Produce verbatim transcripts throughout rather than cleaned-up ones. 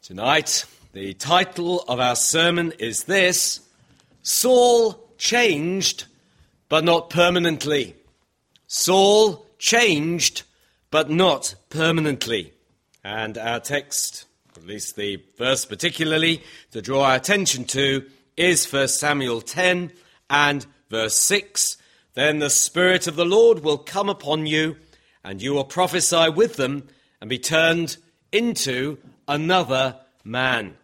Tonight, the title of our sermon is this: Saul changed, but not permanently. Saul changed, but not permanently. And our text, at least the verse particularly, to draw our attention to is First Samuel ten and verse six. Then the Spirit of the Lord will come upon you, and you will prophesy with them and be turned into another man.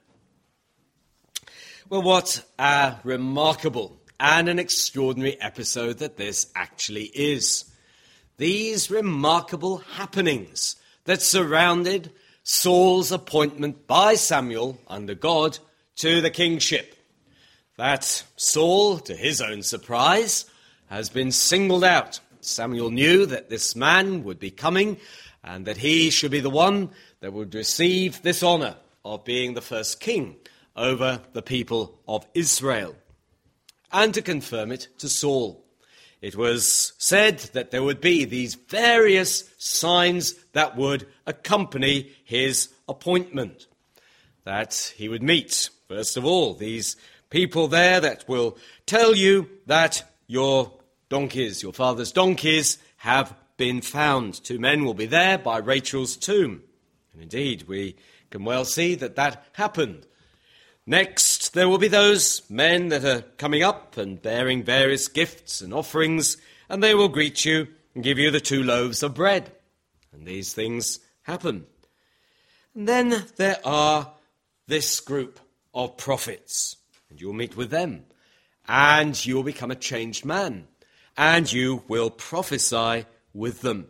Well, what a remarkable and an extraordinary episode that this actually is. These remarkable happenings that surrounded Saul's appointment by Samuel under God to the kingship. That Saul, to his own surprise, has been singled out. Samuel knew that this man would be coming and that he should be the one that would receive this honor of being the first king over the people of Israel. And to confirm it to Saul, it was said that there would be these various signs that would accompany his appointment. That he would meet, first of all, these people there that will tell you that your donkeys, your father's donkeys, have been found. Two men will be there by Rachel's tomb. And indeed, we can well see that that happened. Next, there will be those men that are coming up and bearing various gifts and offerings, and they will greet you and give you the two loaves of bread. And these things happen. And then there are this group of prophets, and you'll meet with them, and you will become a changed man, and you will prophesy with them.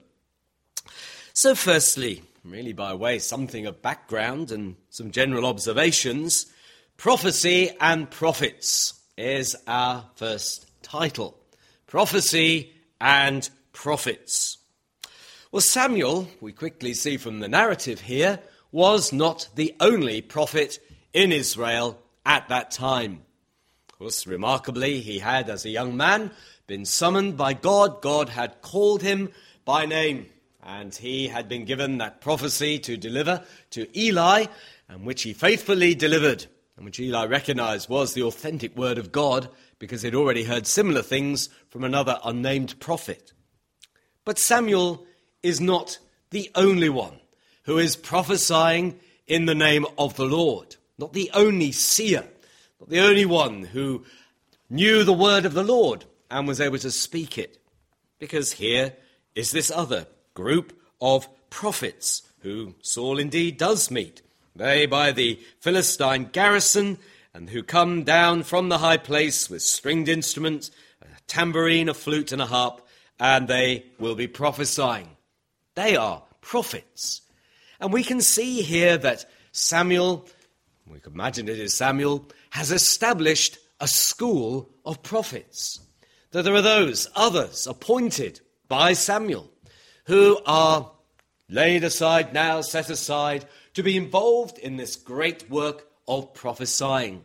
So firstly, really by way something of background and some general observations, prophecy and prophets is our first title. Prophecy and prophets. Well, Samuel, we quickly see from the narrative here, was not the only prophet in Israel at that time. Of course, remarkably, he had, as a young man, been summoned by God. God had called him by name, and he had been given that prophecy to deliver to Eli, and which he faithfully delivered, and which Eli recognized was the authentic word of God, because he'd already heard similar things from another unnamed prophet. But Samuel is not the only one who is prophesying in the name of the Lord, not the only seer, not the only one who knew the word of the Lord and was able to speak it, because here is this other group of prophets who Saul indeed does meet. They by the Philistine garrison, and who come down from the high place with stringed instruments, a tambourine, a flute and a harp, and they will be prophesying. They are prophets. And we can see here that Samuel, we can imagine it is Samuel, has established a school of prophets. That there are those, others, appointed by Samuel, who are laid aside now, set aside, to be involved in this great work of prophesying.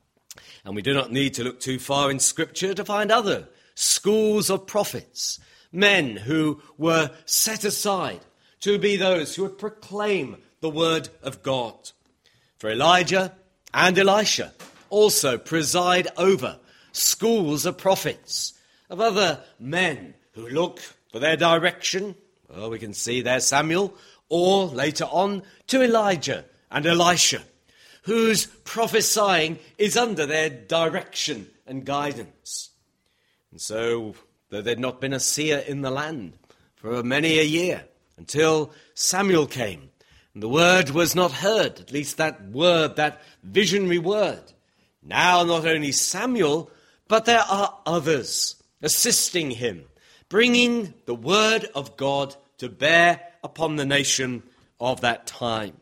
And we do not need to look too far in Scripture to find other schools of prophets, men who were set aside to be those who would proclaim the word of God. For Elijah and Elisha also preside over schools of prophets, of other men who look for their direction. Well, we can see there Samuel, or later on to Elijah and Elisha, whose prophesying is under their direction and guidance. And so, though there'd not been a seer in the land for many a year, until Samuel came, and the word was not heard, at least that word, that visionary word. Now not only Samuel, but there are others assisting him, bringing the word of God to bear upon the nation of that time.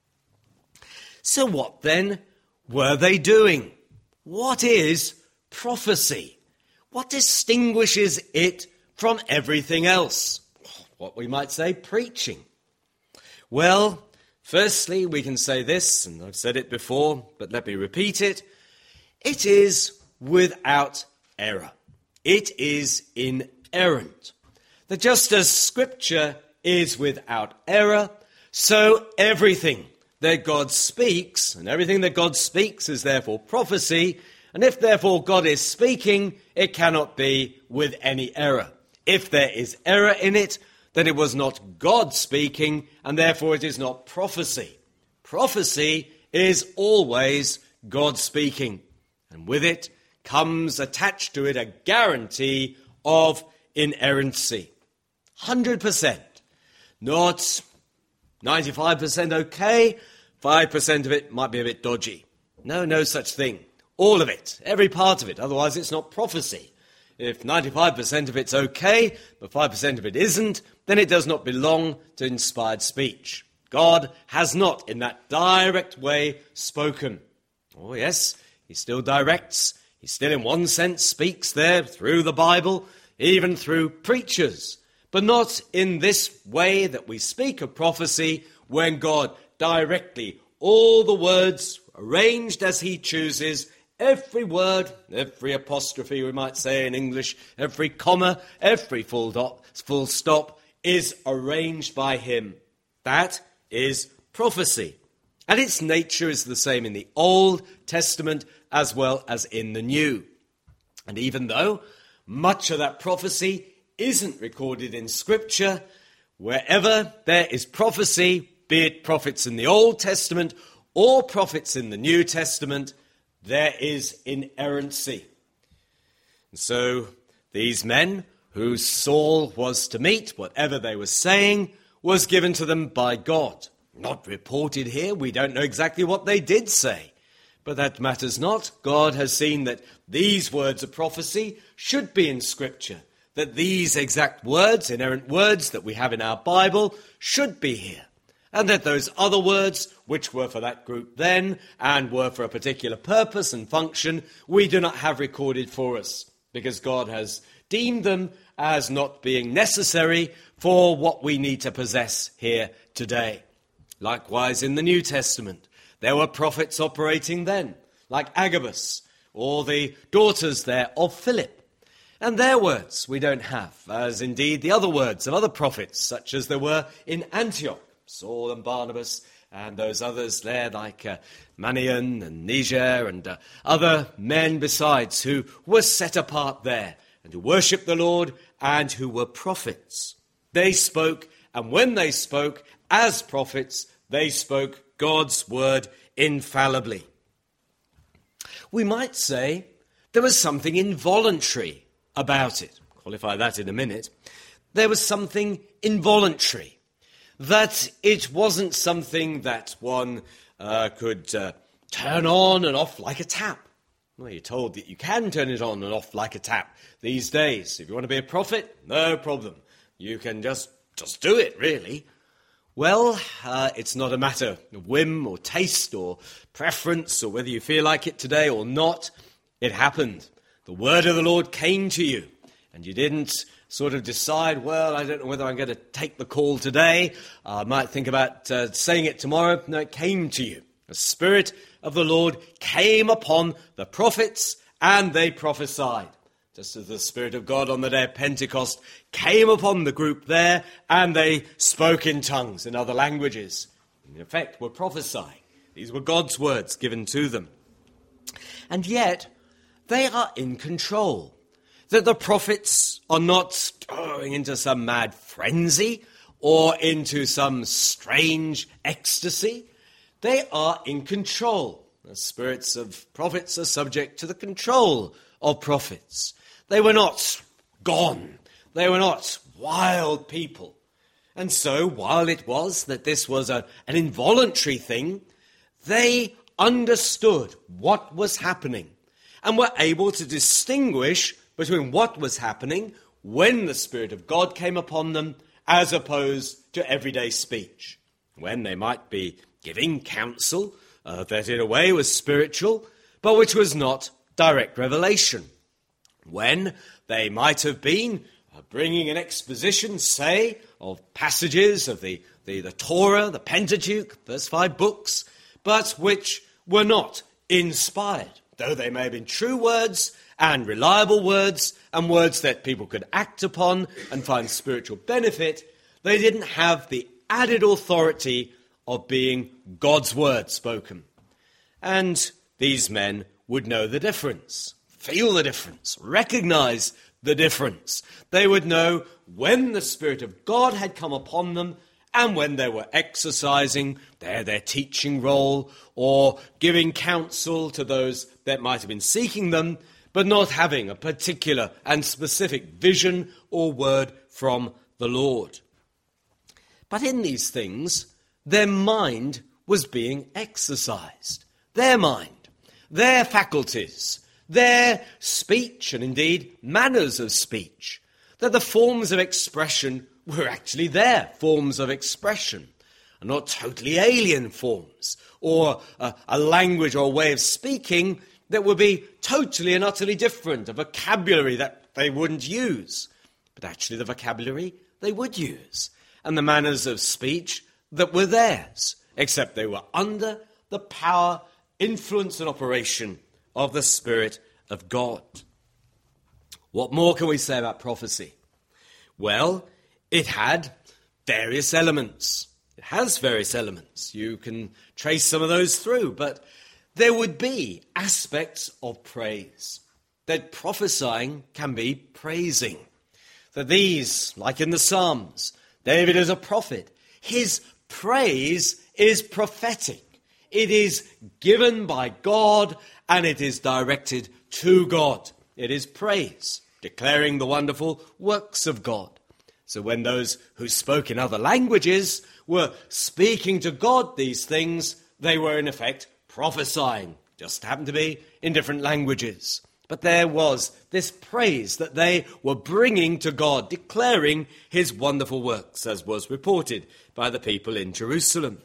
So what then were they doing? What is prophecy? What distinguishes it from everything else? What we might say preaching. Well, firstly, we can say this, and I've said it before, but let me repeat it. It is without error. It is inerrant. That just as Scripture is without error, so everything that God speaks, and everything that God speaks is therefore prophecy, and if therefore God is speaking, it cannot be with any error. If there is error in it, then it was not God speaking, and therefore it is not prophecy. Prophecy is always God speaking, and with it comes attached to it a guarantee of inerrancy. one hundred percent. Not ninety-five percent okay, five percent of it might be a bit dodgy. No, no such thing. All of it, every part of it, otherwise it's not prophecy. If ninety-five percent of it's okay, but five percent of it isn't, then it does not belong to inspired speech. God has not, in that direct way, spoken. Oh yes, he still directs. He still, in one sense, speaks there through the Bible, even through preachers. But not in this way that we speak of prophecy, when God directly, all the words arranged as he chooses, every word, every apostrophe we might say in English, every comma, every full, dot, full stop is arranged by him. That is prophecy. And its nature is the same in the Old Testament as well as in the New. And even though much of that prophecy isn't recorded in Scripture, wherever there is prophecy, be it prophets in the Old Testament or prophets in the New Testament, there is inerrancy. And so these men who Saul was to meet, whatever they were saying, was given to them by God. Not reported here. We don't know exactly what they did say. But that matters not. God has seen that these words of prophecy should be in Scripture, that these exact words, inerrant words that we have in our Bible, should be here, and that those other words, which were for that group then and were for a particular purpose and function, we do not have recorded for us, because God has deemed them as not being necessary for what we need to possess here today. Likewise, in the New Testament, there were prophets operating then, like Agabus, or the daughters there of Philip. And their words we don't have, as indeed the other words of other prophets, such as there were in Antioch, Saul and Barnabas, and those others there like uh, Manaen and Niger and uh, other men besides who were set apart there and who worshipped the Lord and who were prophets. They spoke, and when they spoke as prophets, they spoke God's word infallibly. We might say there was something involuntary about it. Qualify that in a minute. There was something involuntary, that it wasn't something that one uh, could uh, turn on and off like a tap. Well, you're told that you can turn it on and off like a tap these days. If you want to be a prophet, no problem. You can just, just do it, really. Well, uh, it's not a matter of whim or taste or preference or whether you feel like it today or not. It happened. The word of the Lord came to you, and you didn't sort of decide, well, I don't know whether I'm going to take the call today. I might think about uh, saying it tomorrow. No, it came to you. The Spirit of the Lord came upon the prophets, and they prophesied. Just as the Spirit of God on the day of Pentecost came upon the group there, and they spoke in tongues in other languages. In effect, were prophesying. These were God's words given to them. And yet, they are in control. That the prophets are not going into some mad frenzy or into some strange ecstasy. They are in control. The spirits of prophets are subject to the control of prophets. They were not gone. They were not wild people. And so, while it was that this was a, an involuntary thing, they understood what was happening and were able to distinguish between what was happening when the Spirit of God came upon them as opposed to everyday speech. When they might be giving counsel uh, that in a way was spiritual, but which was not direct revelation. When they might have been uh, bringing an exposition, say, of passages of the, the, the Torah, the Pentateuch, first five books, but which were not inspired, though they may have been true words and reliable words and words that people could act upon and find spiritual benefit. They didn't have the added authority of being God's word spoken. And these men would know the difference, feel the difference, recognize the difference. They would know when the Spirit of God had come upon them and when they were exercising their, their teaching role or giving counsel to those that might have been seeking them, but not having a particular and specific vision or word from the Lord. But in these things, their mind was being exercised. Their mind, their faculties, their speech, and indeed manners of speech, that the forms of expression were actually their forms of expression, and not totally alien forms, or a, a language or a way of speaking that would be totally and utterly different, a vocabulary that they wouldn't use, but actually the vocabulary they would use, and the manners of speech that were theirs, except they were under the power, influence, and operation of the Spirit of God. What more can we say about prophecy? Well, it had various elements. It has various elements. You can trace some of those through, but there would be aspects of praise. That prophesying can be praising. That these, like in the Psalms, David is a prophet. His praise is prophetic. It is given by God and it is directed to God. It is praise, declaring the wonderful works of God. So when those who spoke in other languages were speaking to God these things, they were in effect prophesying. Just happened to be in different languages. But there was this praise that they were bringing to God, declaring his wonderful works, as was reported by the people in Jerusalem.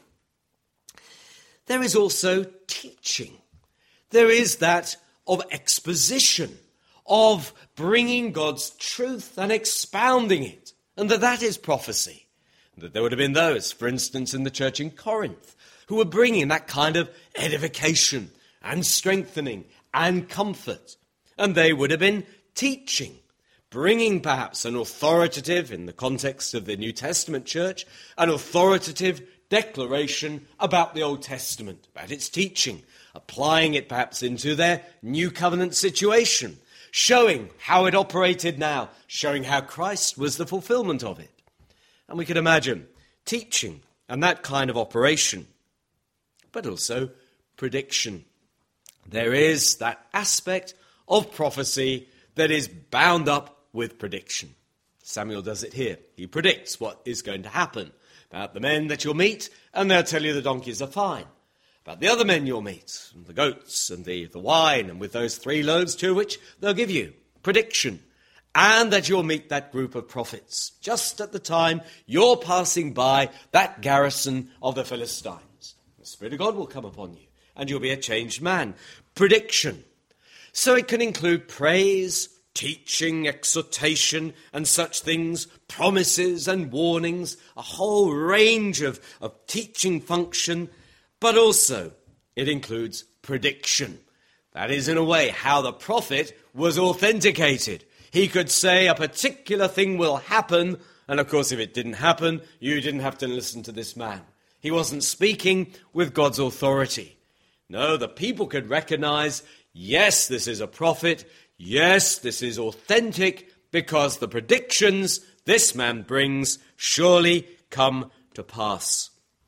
There is also teaching. There is that of exposition, of bringing God's truth and expounding it, and that that is prophecy. That there would have been those, for instance, in the church in Corinth, who were bringing that kind of edification and strengthening and comfort. And they would have been teaching, bringing perhaps an authoritative, in the context of the New Testament church, an authoritative declaration about the Old Testament, about its teaching, applying it perhaps into their New Covenant situation, showing how it operated now, showing how Christ was the fulfillment of it. And we could imagine teaching and that kind of operation, but also prediction. There is that aspect of prophecy that is bound up with prediction. Samuel does it here. He predicts what is going to happen about the men that you'll meet, and they'll tell you the donkeys are fine. About the other men you'll meet, and the goats and the, the wine, and with those three loaves to which they'll give you prediction. And that you'll meet that group of prophets just at the time you're passing by that garrison of the Philistines. The Spirit of God will come upon you, and you'll be a changed man. Prediction. So it can include praise, teaching, exhortation, and such things, promises and warnings, a whole range of, of teaching function, but also it includes prediction. That is, in a way, how the prophet was authenticated. He could say a particular thing will happen, and of course if it didn't happen, you didn't have to listen to this man. He wasn't speaking with God's authority. No, the people could recognize, yes, this is a prophet. Yes, this is authentic because the predictions this man brings surely come to pass.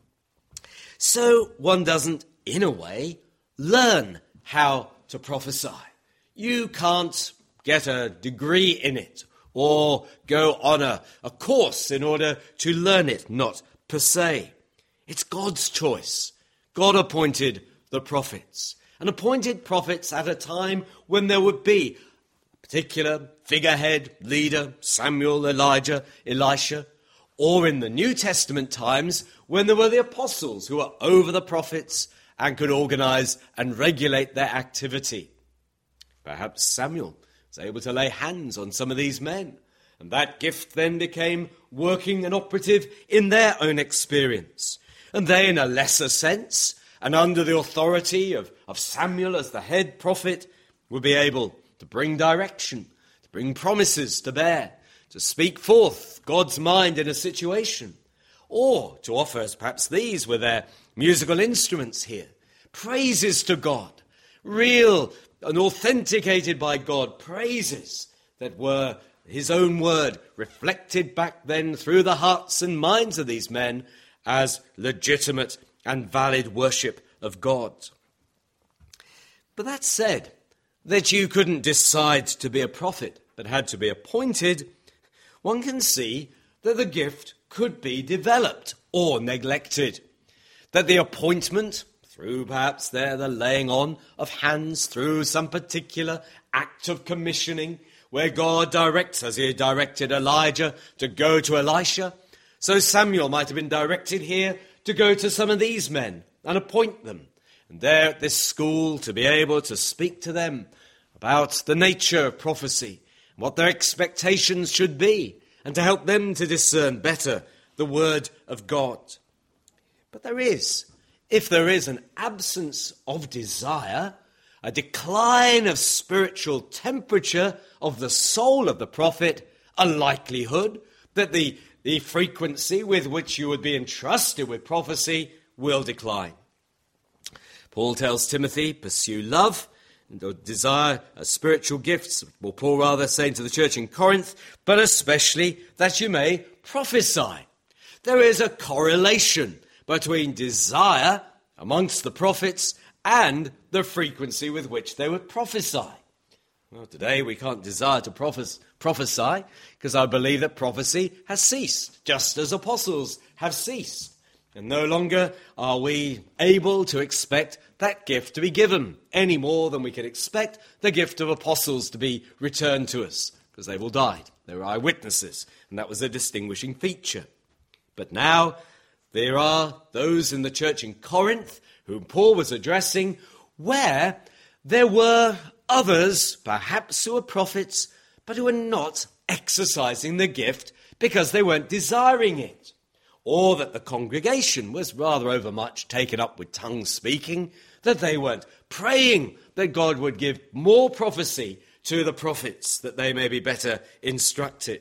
So one doesn't, in a way, learn how to prophesy. You can't get a degree in it or go on a, a course in order to learn it, not per se. It's God's choice. God appointed the prophets. And appointed prophets at a time when there would be a particular figurehead, leader, Samuel, Elijah, Elisha, or in the New Testament times when there were the apostles who were over the prophets and could organize and regulate their activity. Perhaps Samuel was able to lay hands on some of these men, and that gift then became working and operative in their own experience. And they, in a lesser sense, and under the authority of, of Samuel as the head prophet, would be able to bring direction, to bring promises to bear, to speak forth God's mind in a situation. or to offer as perhaps these were their musical instruments here. Praises to God, real and authenticated by God, praises that were his own word, reflected back then through the hearts and minds of these men as legitimate and valid worship of God. But that said, that you couldn't decide to be a prophet, but had to be appointed, one can see that the gift could be developed or neglected. That the appointment, through perhaps there the laying on of hands, through some particular act of commissioning, where God directs, as he directed Elijah to go to Elisha, so Samuel might have been directed here to go to some of these men and appoint them, and there at this school to be able to speak to them about the nature of prophecy, what their expectations should be, and to help them to discern better the word of God. But there is, if there is an absence of desire, a decline of spiritual temperature of the soul of the prophet, a likelihood that the, the frequency with which you would be entrusted with prophecy will decline. Paul tells Timothy, pursue love and desire spiritual gifts, or Paul rather saying to the church in Corinth, but especially that you may prophesy. There is a correlation between desire amongst the prophets and the frequency with which they would prophesy. Well, today we can't desire to prophes- prophesy because I believe that prophecy has ceased, just as apostles have ceased. And no longer are we able to expect that gift to be given any more than we can expect the gift of apostles to be returned to us, because they've all died. They were eyewitnesses, and that was a distinguishing feature. But now there are those in the church in Corinth whom Paul was addressing, where there were others, perhaps who were prophets, but who were not exercising the gift because they weren't desiring it. Or that the congregation was rather overmuch taken up with tongue speaking, that they weren't praying that God would give more prophecy to the prophets, that they may be better instructed.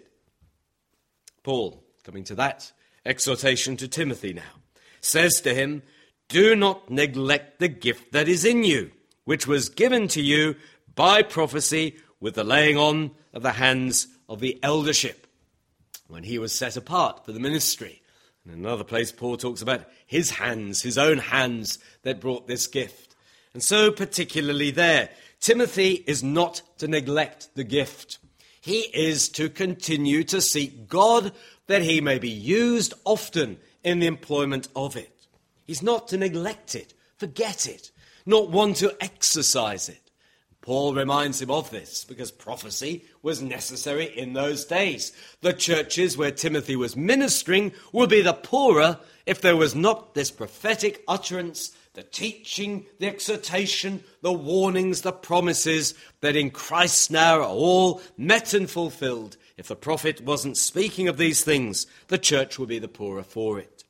Paul, coming to that exhortation to Timothy now, says to him, do not neglect the gift that is in you, which was given to you by prophecy with the laying on of the hands of the eldership, when he was set apart for the ministry. In another place, Paul talks about his hands, his own hands that brought this gift. And so particularly there, Timothy is not to neglect the gift. He is to continue to seek God that he may be used often in the employment of it. He's not to neglect it, forget it, not want to exercise it. Paul reminds him of this because prophecy was necessary in those days. The churches where Timothy was ministering would be the poorer if there was not this prophetic utterance, the teaching, the exhortation, the warnings, the promises that in Christ now are all met and fulfilled. If the prophet wasn't speaking of these things, the church would be the poorer for it.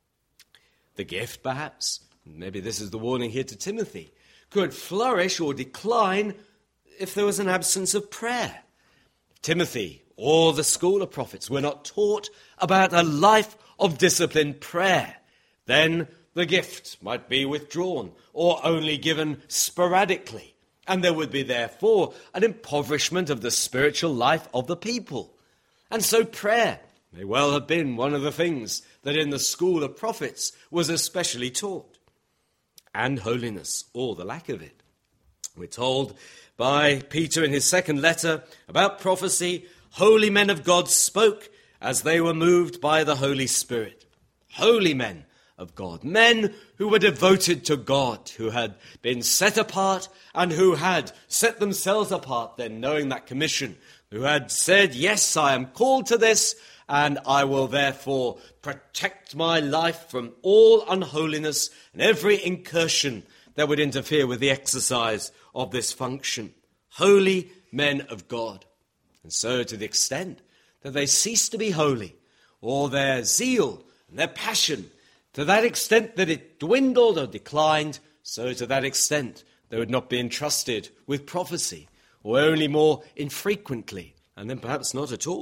The gift, perhaps, maybe this is the warning here to Timothy, could flourish or decline if there was an absence of prayer. Timothy or the school of prophets were not taught about a life of disciplined prayer. Then the gift might be withdrawn or only given sporadically, and there would be therefore an impoverishment of the spiritual life of the people. And so prayer may well have been one of the things that in the school of prophets was especially taught. And holiness, or the lack of it. We're told by Peter in his second letter about prophecy, holy men of God spoke as they were moved by the Holy Spirit. Holy men of God, men who were devoted to God, who had been set apart and who had set themselves apart then, knowing that commission, who had said, yes, I am called to this, and I will therefore protect my life from all unholiness and every incursion that would interfere with the exercise of this function. Holy men of God. And so to the extent that they cease to be holy, or their zeal and their passion, to that extent that it dwindled or declined, so to that extent they would not be entrusted with prophecy, or only more infrequently, and then perhaps not at all.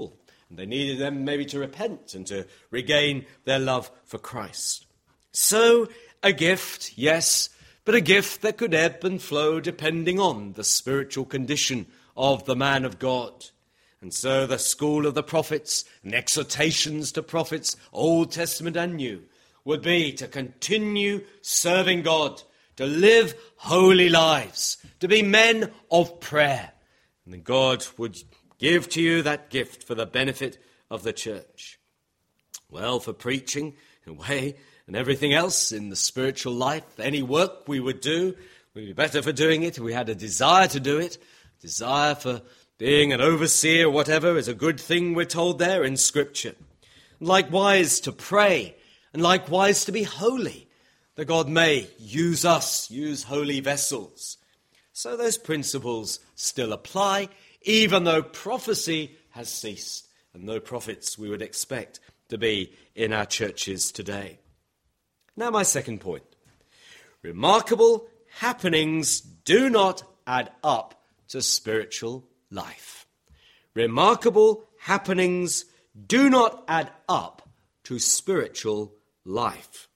And they needed them maybe to repent and to regain their love for Christ. So, a gift, yes, but a gift that could ebb and flow depending on the spiritual condition of the man of God. And so the school of the prophets and exhortations to prophets, Old Testament and New, would be to continue serving God, to live holy lives, to be men of prayer. And then God would give to you that gift for the benefit of the church. Well, for preaching, in a way, and everything else in the spiritual life, any work we would do, we'd be better for doing it if we had a desire to do it. Desire for being an overseer, whatever, is a good thing, we're told there in Scripture. Likewise to pray, and likewise to be holy, that God may use us, use holy vessels. So those principles still apply, even though prophecy has ceased, and no prophets we would expect to be in our churches today. Now my second point. Remarkable happenings do not add up to spiritual life. Remarkable happenings do not add up to spiritual life.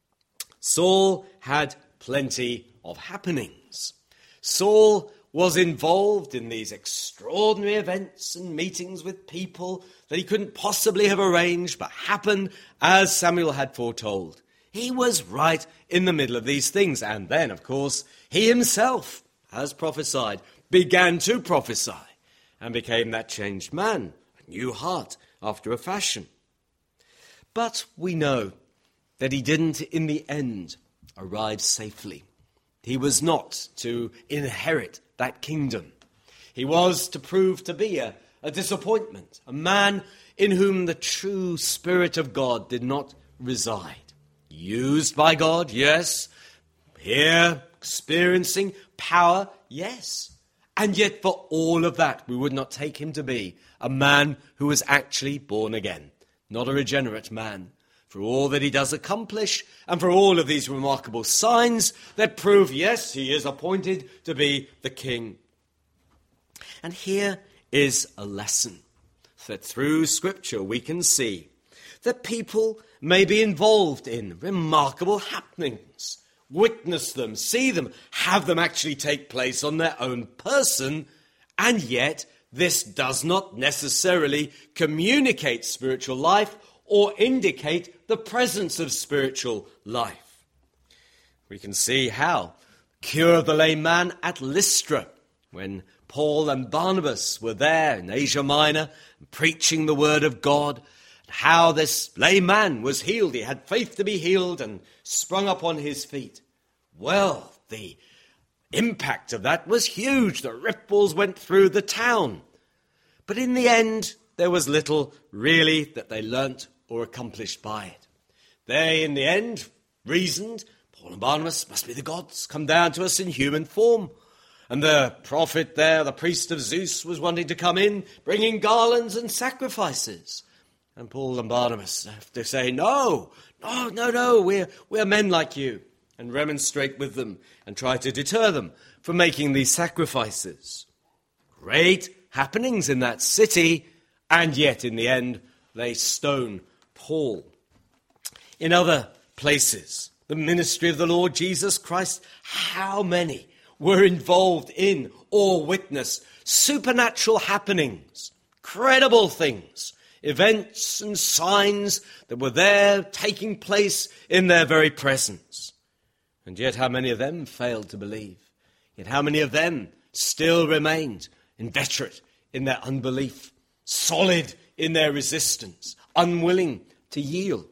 Saul had plenty of happenings. Saul was involved in these extraordinary events and meetings with people that he couldn't possibly have arranged, but happened as Samuel had foretold. He was right in the middle of these things. And then, of course, he himself, as prophesied, began to prophesy and became that changed man, a new heart after a fashion. But we know that he didn't, in the end, arrive safely. He was not to inherit that kingdom. He was to prove to be a, a disappointment, a man in whom the true Spirit of God did not reside. Used by God, yes. Here, experiencing power, yes. And yet for all of that, we would not take him to be a man who was actually born again, not a regenerate man. For all that he does accomplish, and for all of these remarkable signs that prove, yes, he is appointed to be the king. And here is a lesson that through Scripture we can see that people may be involved in remarkable happenings, witness them, see them, have them actually take place on their own person, and yet this does not necessarily communicate spiritual life or indicate the presence of spiritual life. We can see how cure of the lame man at Lystra, when Paul and Barnabas were there in Asia Minor preaching the word of God, how this lame man was healed. He had faith to be healed and sprung up on his feet. Well, the impact of that was huge. The ripples went through the town. But in the end, there was little really that they learnt or accomplished by it. They, in the end, reasoned, Paul and Barnabas must be the gods, come down to us in human form. And the prophet there, the priest of Zeus, was wanting to come in, bringing garlands and sacrifices. And Paul and Barnabas have to say, no, no, no, no, we're, we're men like you, and remonstrate with them and try to deter them from making these sacrifices. Great happenings in that city, and yet in the end they stone Paul. In other places, the ministry of the Lord Jesus Christ, how many were involved in or witnessed supernatural happenings, credible things, events and signs that were there taking place in their very presence. And yet how many of them failed to believe? Yet how many of them still remained inveterate in their unbelief, solid in their resistance, unwilling to yield?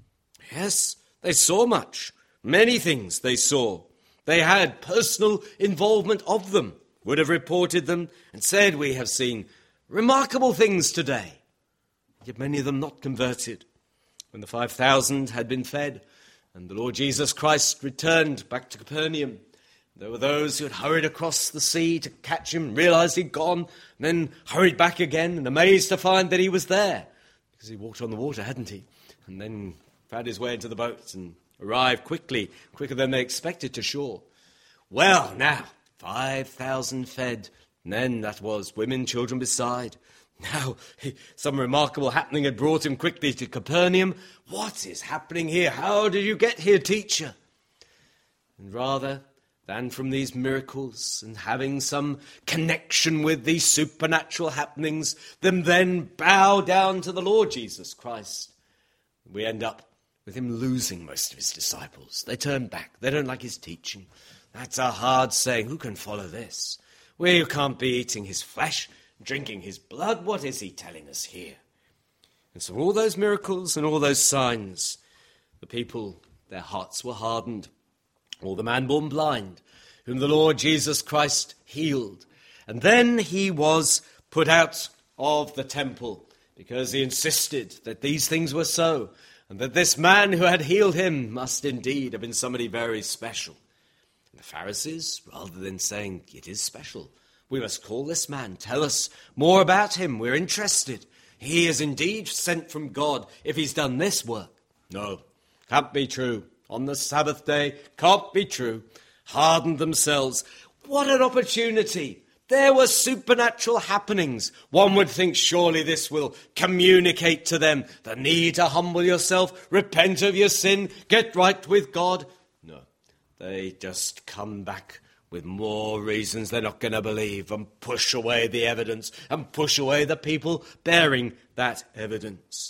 Yes, they saw much, many things they saw. They had personal involvement of them, would have reported them and said, we have seen remarkable things today. Yet many of them not converted. When the five thousand had been fed and the Lord Jesus Christ returned back to Capernaum, there were those who had hurried across the sea to catch him, realized he'd gone, and then hurried back again and amazed to find that he was there. Because he walked on the water, hadn't he? And then found his way into the boat and arrived quickly, quicker than they expected to shore. Well, now, five thousand fed, and then that was women, children beside. Now, some remarkable happening had brought him quickly to Capernaum. What is happening here? How did you get here, teacher? And rather than from these miracles and having some connection with these supernatural happenings, them then bow down to the Lord Jesus Christ, we end up with him losing most of his disciples. They turn back. They don't like his teaching. That's a hard saying. Who can follow this? We can't be eating his flesh, drinking his blood. What is he telling us here? And so all those miracles and all those signs, the people, their hearts were hardened. Or the man born blind, whom the Lord Jesus Christ healed. And then he was put out of the temple because he insisted that these things were so, and that this man who had healed him must indeed have been somebody very special. And the Pharisees, rather than saying, it is special, we must call this man, tell us more about him, we're interested. He is indeed sent from God if he's done this work. No, can't be true. On the Sabbath day, can't be true. Hardened themselves. What an opportunity. There were supernatural happenings. One would think surely this will communicate to them the need to humble yourself, repent of your sin, get right with God. No, they just come back with more reasons they're not going to believe and push away the evidence and push away the people bearing that evidence.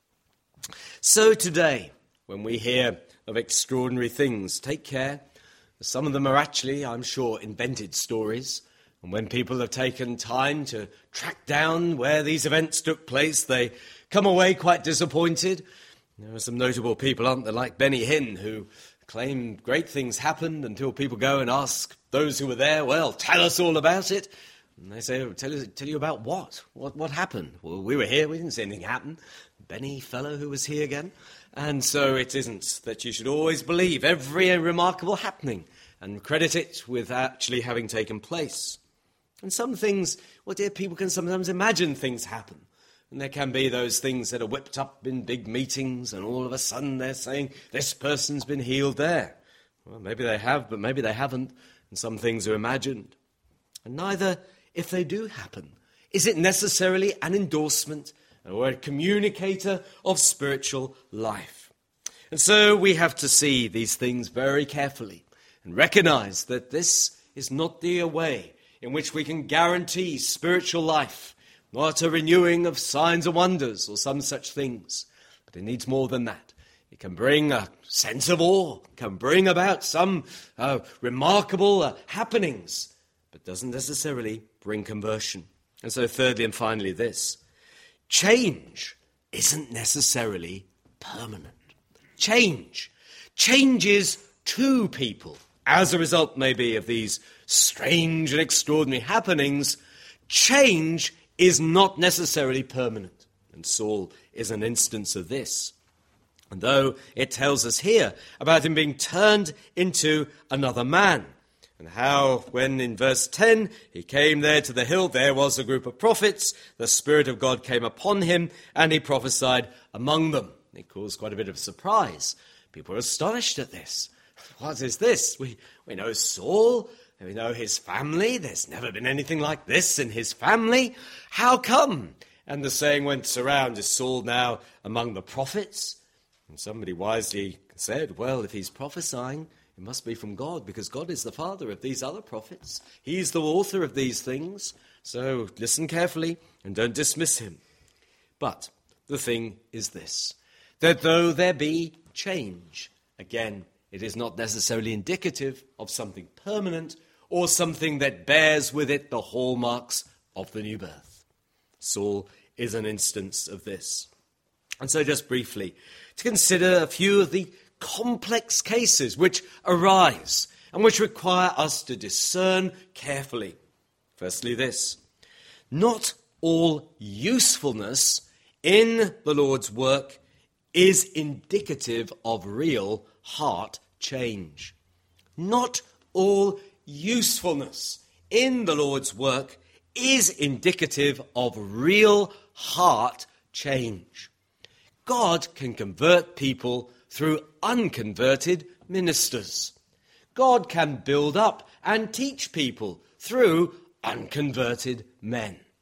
So today, when we hear of extraordinary things, take care. Some of them are actually, I'm sure, invented stories. And when people have taken time to track down where these events took place, they come away quite disappointed. There are some notable people, aren't there, like Benny Hinn, who claim great things happened until people go and ask those who were there, well, tell us all about it. And they say, oh, tell, us, tell you about what? what? What happened? Well, we were here, we didn't see anything happen. Benny fellow who was here again. And so it isn't that you should always believe every remarkable happening and credit it with actually having taken place. And some things, well, dear, people can sometimes imagine things happen. And there can be those things that are whipped up in big meetings and all of a sudden they're saying, this person's been healed there. Well, maybe they have, but maybe they haven't. And some things are imagined. And neither, if they do happen, is it necessarily an endorsement or a communicator of spiritual life. And so we have to see these things very carefully and recognize that this is not the way in which we can guarantee spiritual life, not a renewing of signs and wonders or some such things. But it needs more than that. It can bring a sense of awe, can bring about some uh, remarkable uh, happenings, but doesn't necessarily bring conversion. And so thirdly and finally this, change isn't necessarily permanent. Change. Changes to people as a result maybe of these strange and extraordinary happenings. Change is not necessarily permanent. And Saul is an instance of this. And though it tells us here about him being turned into another man, and how when in verse ten he came there to the hill, there was a group of prophets, the Spirit of God came upon him, and he prophesied among them. It caused quite a bit of surprise. People are astonished at this. What is this? We, we know Saul, we know his family. There's never been anything like this in his family. How come? And the saying went around, is Saul now among the prophets? And somebody wisely said, well, if he's prophesying, it must be from God, because God is the father of these other prophets. He's the author of these things. So listen carefully and don't dismiss him. But the thing is this, that though there be change, again, it is not necessarily indicative of something permanent or something that bears with it the hallmarks of the new birth. Saul is an instance of this. And so just briefly, to consider a few of the complex cases which arise and which require us to discern carefully. Firstly, this. Not all usefulness in the Lord's work is indicative of real heart change. Not all usefulness in the Lord's work is indicative of real heart change. God can convert people through unconverted ministers. God can build up and teach people through unconverted men.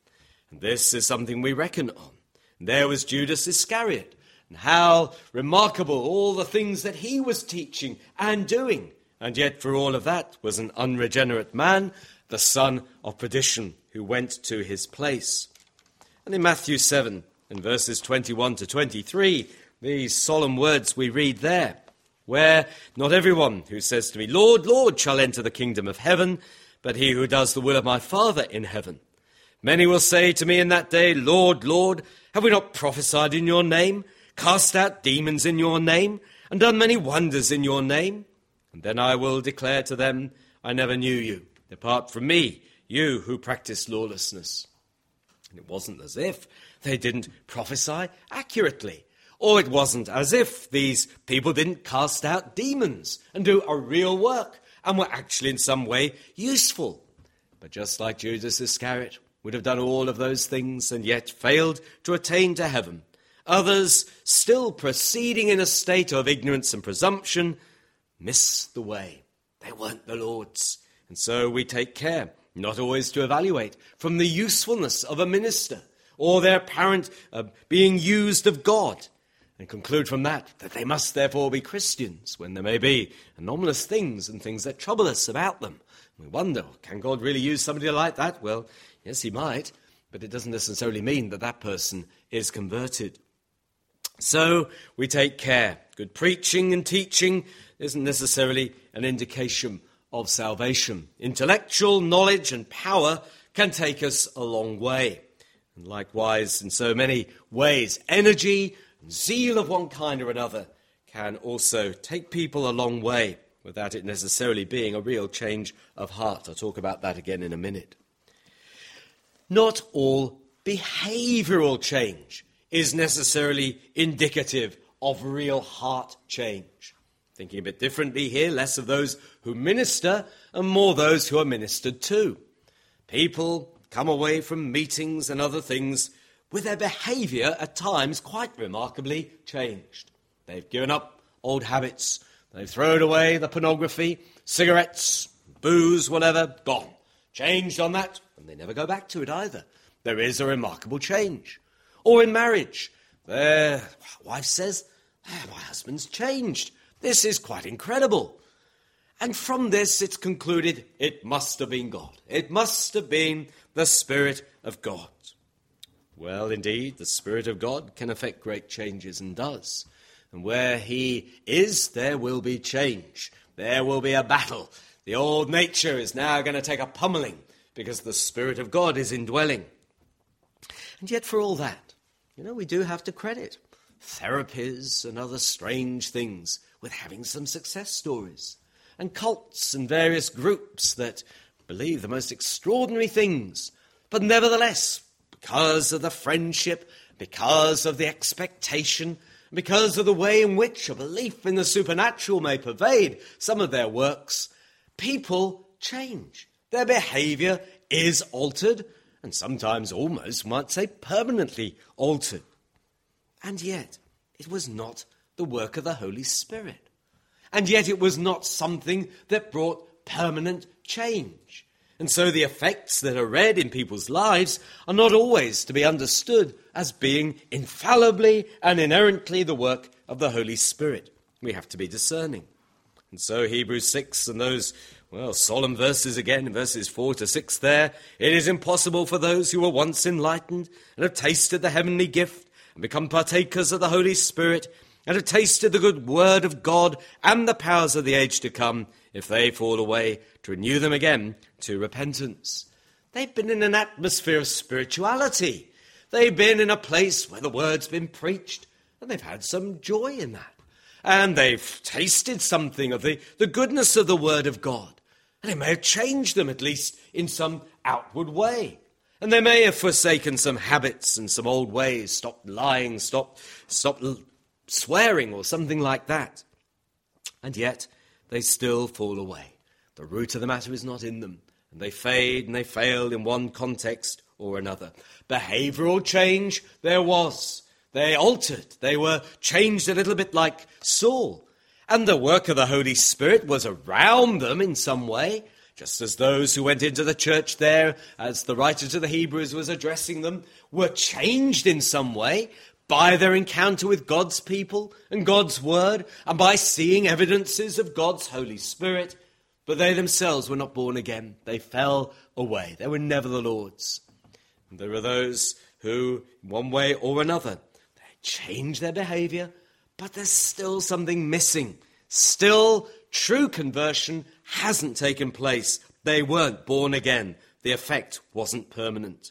And this is something we reckon on. And there was Judas Iscariot, and how remarkable all the things that he was teaching and doing. And yet for all of that was an unregenerate man, the son of perdition, who went to his place. And in Matthew seven, in verses twenty-one to twenty-three, these solemn words we read there, where not everyone who says to me, Lord, Lord, shall enter the kingdom of heaven, but he who does the will of my Father in heaven. Many will say to me in that day, Lord, Lord, have we not prophesied in your name, cast out demons in your name, and done many wonders in your name? And then I will declare to them, I never knew you. Depart from me, you who practice lawlessness. And it wasn't as if they didn't prophesy accurately, or it wasn't as if these people didn't cast out demons and do a real work and were actually in some way useful. But just like Judas Iscariot would have done all of those things and yet failed to attain to heaven, others, still proceeding in a state of ignorance and presumption, missed the way. They weren't the Lord's. And so we take care not always to evaluate from the usefulness of a minister or their apparent uh, being used of God, and conclude from that that they must therefore be Christians, when there may be anomalous things and things that trouble us about them. We wonder, can God really use somebody like that? Well, yes, he might, but it doesn't necessarily mean that that person is converted. So we take care. Good preaching and teaching isn't necessarily an indication of salvation. Intellectual knowledge and power can take us a long way. And likewise, in so many ways, energy and zeal of one kind or another can also take people a long way without it necessarily being a real change of heart. I'll talk about that again in a minute. Not all behavioural change is necessarily indicative of real heart change. Thinking a bit differently here, less of those who minister and more those who are ministered to. People come away from meetings and other things with their behaviour at times quite remarkably changed. They've given up old habits. They've thrown away the pornography, cigarettes, booze, whatever, gone. Changed on that, and they never go back to it either. There is a remarkable change. Or in marriage, their wife says, ah, my husband's changed. This is quite incredible. And from this, it's concluded it must have been God. It must have been the Spirit of God. Well, indeed, the Spirit of God can effect great changes and does. And where he is, there will be change. There will be a battle. The old nature is now going to take a pummeling because the Spirit of God is indwelling. And yet for all that, you know, we do have to credit therapies and other strange things with having some success stories, and cults and various groups that believe the most extraordinary things. But nevertheless, because of the friendship, because of the expectation, because of the way in which a belief in the supernatural may pervade some of their works, people change. Their behaviour is altered, and sometimes almost, might say, permanently altered. And yet, it was not the work of the Holy Spirit. And yet it was not something that brought permanent change. And so the effects that are read in people's lives are not always to be understood as being infallibly and inerrantly the work of the Holy Spirit. We have to be discerning. And so Hebrews six and those, well, solemn verses again, in verses four to six there, it is impossible for those who were once enlightened and have tasted the heavenly gift and become partakers of the Holy Spirit and have tasted the good word of God and the powers of the age to come, if they fall away, to renew them again to repentance. They've been in an atmosphere of spirituality. They've been in a place where the word's been preached, and they've had some joy in that. And they've tasted something of the, the goodness of the word of God. And it may have changed them, at least in some outward way. And they may have forsaken some habits and some old ways, stopped lying, stopped, stopped swearing or something like that. And yet they still fall away. The root of the matter is not in them, and they fade and they fail in one context or another. Behavioural change there was. They altered. They were changed a little bit like Saul. And the work of the Holy Spirit was around them in some way, just as those who went into the church there, as the writer to the Hebrews was addressing them, were changed in some way by their encounter with God's people and God's word, and by seeing evidences of God's Holy Spirit, but they themselves were not born again. They fell away. They were never the Lord's. And there are those who, in one way or another, they change their behavior, but there's still something missing. Still, true conversion hasn't taken place. They weren't born again. The effect wasn't permanent.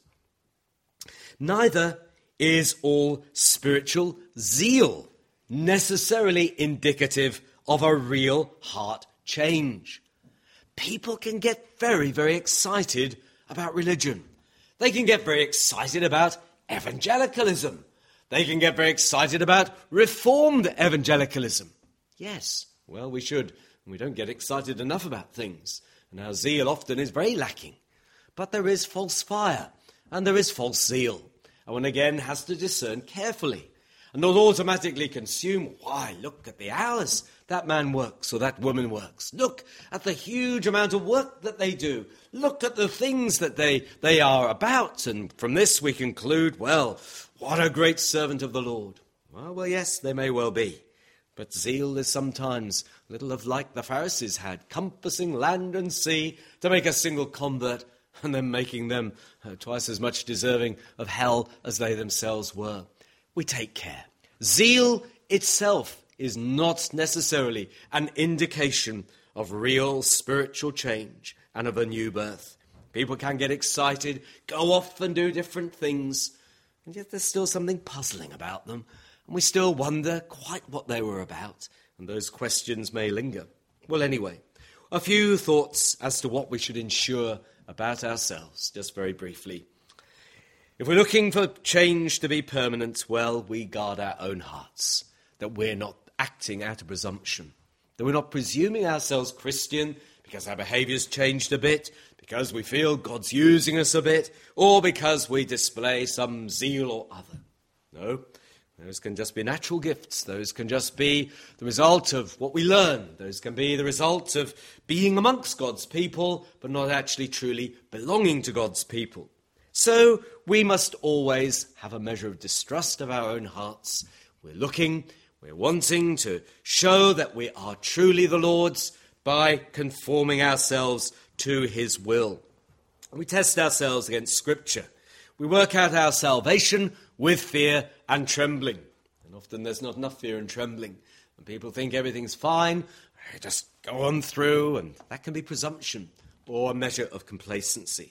Neither is all spiritual zeal necessarily indicative of a real heart change. People can get very, very excited about religion. They can get very excited about evangelicalism. They can get very excited about reformed evangelicalism. Yes, well, we should. We don't get excited enough about things, and our zeal often is very lacking. But there is false fire, and there is false zeal, and one again has to discern carefully, and not automatically consume, why, look at the hours that man works or that woman works. Look at the huge amount of work that they do. Look at the things that they, they are about, and from this we conclude, well, what a great servant of the Lord. Well, well, yes, they may well be. But zeal is sometimes a little of like the Pharisees had, compassing land and sea to make a single convert, and then making them uh, twice as much deserving of hell as they themselves were. We take care. Zeal itself is not necessarily an indication of real spiritual change and of a new birth. People can get excited, go off and do different things, and yet there's still something puzzling about them. And we still wonder quite what they were about, and those questions may linger. Well, anyway, a few thoughts as to what we should ensure about ourselves, just very briefly. If we're looking for change to be permanent, well, we guard our own hearts, that we're not acting out of presumption, that we're not presuming ourselves Christian because our behaviour's changed a bit, because we feel God's using us a bit, or because we display some zeal or other. No. Those can just be natural gifts. Those can just be the result of what we learn. Those can be the result of being amongst God's people, but not actually truly belonging to God's people. So we must always have a measure of distrust of our own hearts. We're looking, we're wanting to show that we are truly the Lord's by conforming ourselves to his will. We test ourselves against Scripture. We work out our salvation with fear and trembling. And often there's not enough fear and trembling. And people think everything's fine, just go on through, and that can be presumption or a measure of complacency.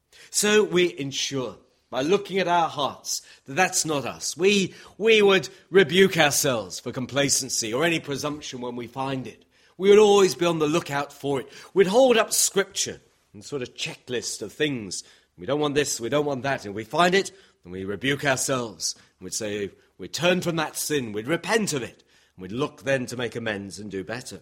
So we ensure, by looking at our hearts, that that's not us. We, we would rebuke ourselves for complacency or any presumption when we find it. We would always be on the lookout for it. We'd hold up Scripture and sort of checklist of things. We don't want this, we don't want that, and we find it, and we rebuke ourselves. And we'd say, we'd turn from that sin, we'd repent of it, and we'd look then to make amends and do better.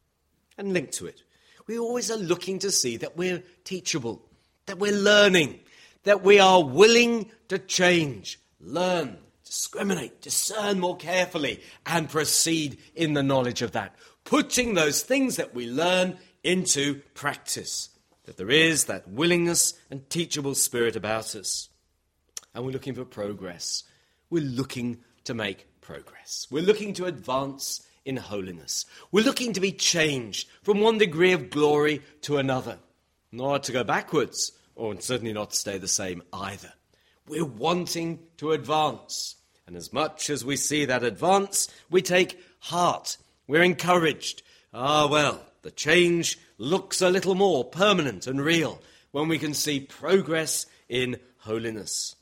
And linked to it, we always are looking to see that we're teachable, that we're learning, that we are willing to change, learn, discriminate, discern more carefully, and proceed in the knowledge of that, putting those things that we learn into practice. That there is that willingness and teachable spirit about us. And we're looking for progress. We're looking to make progress. We're looking to advance in holiness. We're looking to be changed from one degree of glory to another. Not to go backwards, or certainly not to stay the same either. We're wanting to advance. And as much as we see that advance, we take heart. We're encouraged. Ah, well, the change looks a little more permanent and real when we can see progress in holiness.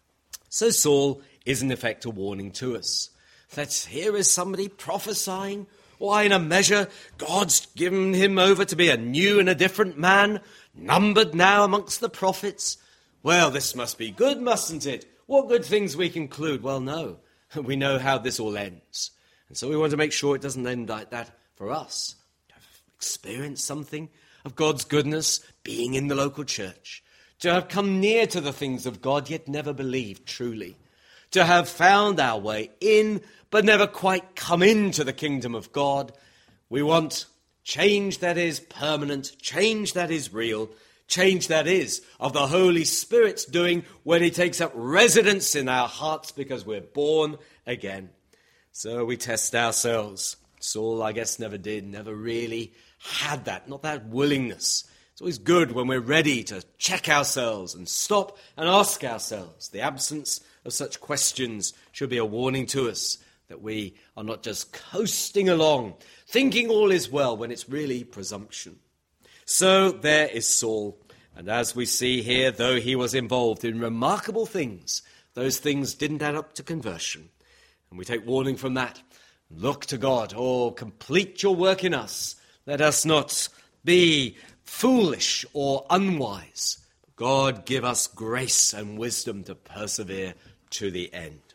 So Saul is in effect a warning to us. That here is somebody prophesying. Why, in a measure, God's given him over to be a new and a different man, numbered now amongst the prophets. Well, this must be good, mustn't it? What good things we conclude? Well, no. We know how this all ends. And so we want to make sure it doesn't end like that for us. Experience something of God's goodness, being in the local church, to have come near to the things of God yet never believed truly, to have found our way in but never quite come into the kingdom of God. We want change that is permanent, change that is real, change that is of the Holy Spirit's doing when he takes up residence in our hearts because we're born again. So we test ourselves. Saul, I guess, never did, never really had that, not that willingness. It's always good when we're ready to check ourselves and stop and ask ourselves. The absence of such questions should be a warning to us that we are not just coasting along, thinking all is well when it's really presumption. So there is Saul, and as we see here, though he was involved in remarkable things, those things didn't add up to conversion. And we take warning from that. Look to God. Oh, complete your work in us. Let us not be foolish or unwise. God give us grace and wisdom to persevere to the end.